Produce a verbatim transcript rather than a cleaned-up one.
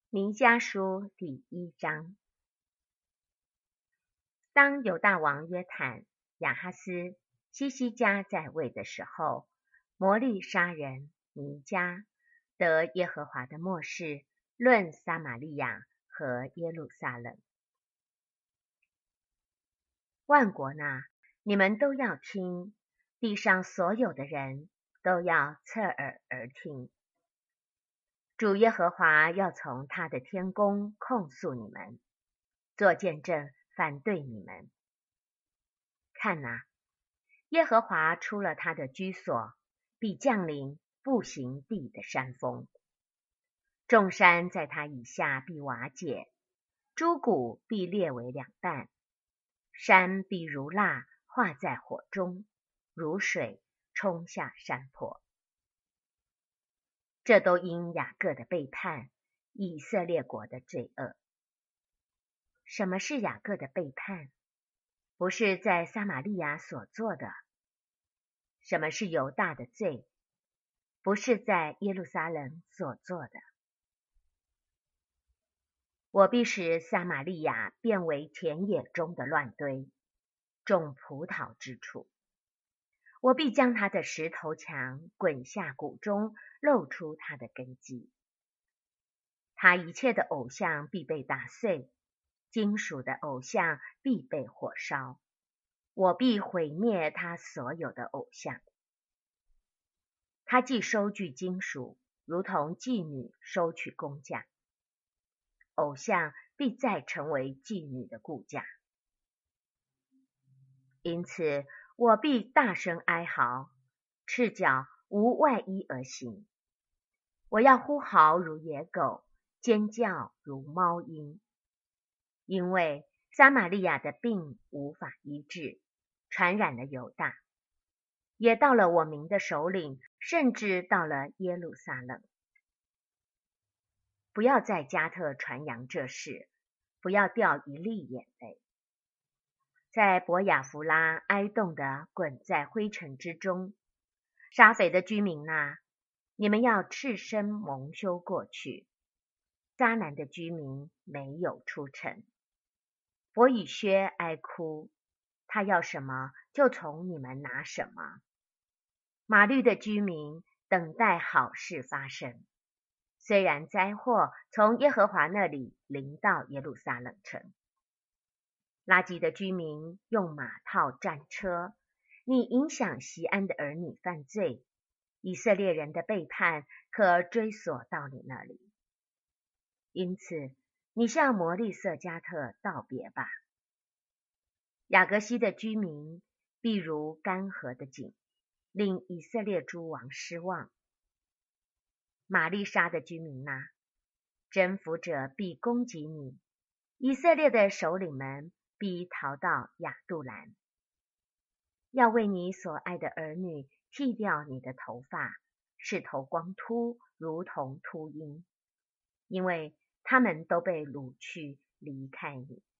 弥迦书第一章。当犹大王约坦、亚哈斯、希西家在位的时候，摩利沙人弥迦得耶和华的默示，论撒玛利亚和耶路撒冷。万国哪，你们都要听，地上所有的人都要侧耳而听。主耶和华要从他的天宫控诉你们，做见证反对你们。看哪，耶和华出了他的居所，必降临步行地的山峰。众山在他以下必瓦解，诸谷必裂为两半，山必如蜡化在火中，如水冲下山坡。这都因雅各的背叛，以色列国的罪恶。什么是雅各的背叛？不是在撒玛利亚所做的。什么是犹大的罪？不是在耶路撒冷所做的。我必使撒玛利亚变为田野中的乱堆，种葡萄之处。我必将他的石头墙滚下谷中，露出他的根基。他一切的偶像必被打碎，金属的偶像必被火烧。我必毁灭他所有的偶像。他既收据金属，如同妓女收取工价，偶像必再成为妓女的雇价。因此，我必大声哀嚎，赤脚无外衣而行。我要呼嚎如野狗，尖叫如猫鹰。因为撒玛利亚的病无法医治，传染了犹大，也到了我民的首领，甚至到了耶路撒冷。不要在加特传扬这事，不要掉一粒眼泪。在伯亚弗拉哀动地滚在灰尘之中。沙斐的居民哪，你们要赤身蒙羞过去。迦南的居民没有出城。伯以薛哀哭，他要什么就从你们拿什么。马律的居民等待好事发生，虽然灾祸从耶和华那里临到耶路撒冷城。拉吉的居民用马套战车，你影响锡安的儿女犯罪，以色列人的背叛可追索到你那里。因此，你向摩利色加特道别吧。雅各西的居民必如干涸的井，令以色列诸王失望。玛利沙的居民哪，征服者必攻击你，以色列的首领们必逃到亚杜兰。要为你所爱的儿女剃掉你的头发，使头光秃，如同秃鹰，因为他们都被掳去离开你。